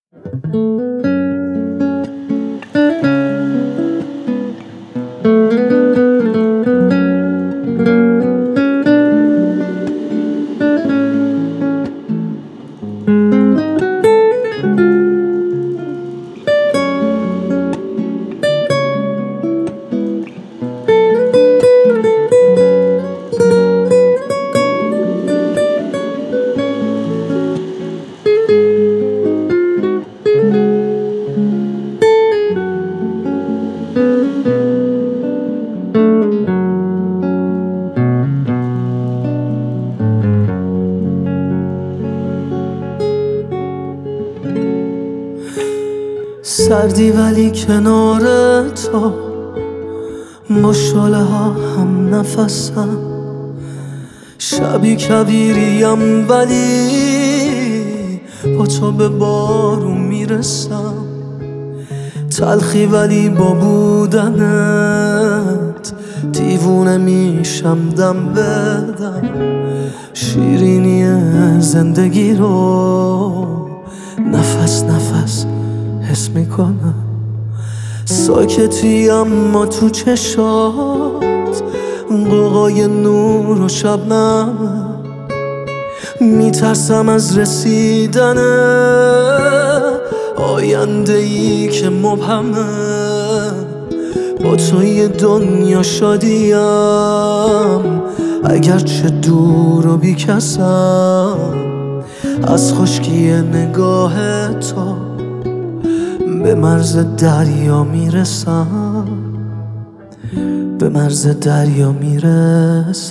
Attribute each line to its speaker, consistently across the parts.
Speaker 1: سردی ولی کنار تو با شاله ها هم نفسم، شبی کبیریم ولی با تو به بارون میرسم، تلخی ولی با بودنت دیوونه میشم دم بدم، شیرینی زندگی رو نفس نفس حس میکنم، ساکتی اما تو چشات قوقای نور و شبنم، میترسم از رسیدن آینده ای که مبهمه، با توی دنیا شادیم اگرچه دور و بیکسم، از خشکی نگاه تو به مرز دریا میرسم، به مرز دریا میرسم.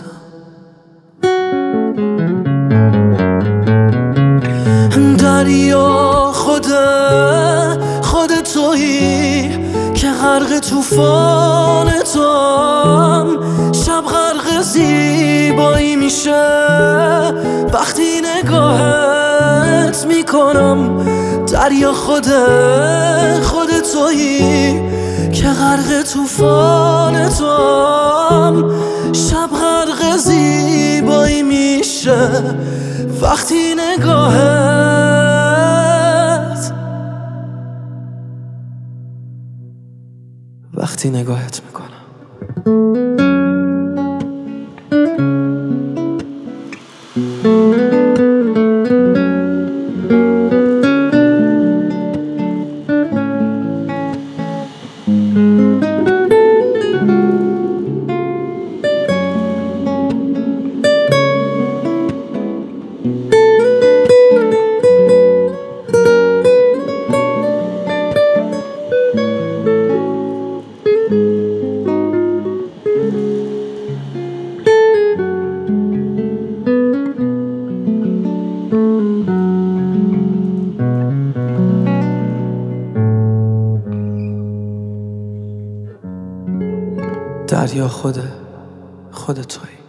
Speaker 1: دریا خود تویی که غرق طوفان توام، شب غرق زیبایی میشه وقتی نگاهت میکنم. دریا خود تویی که غرق طوفان توام، شب غرق زیبایی میشه وقتی نگاهت میکنم. دریا خود تویی.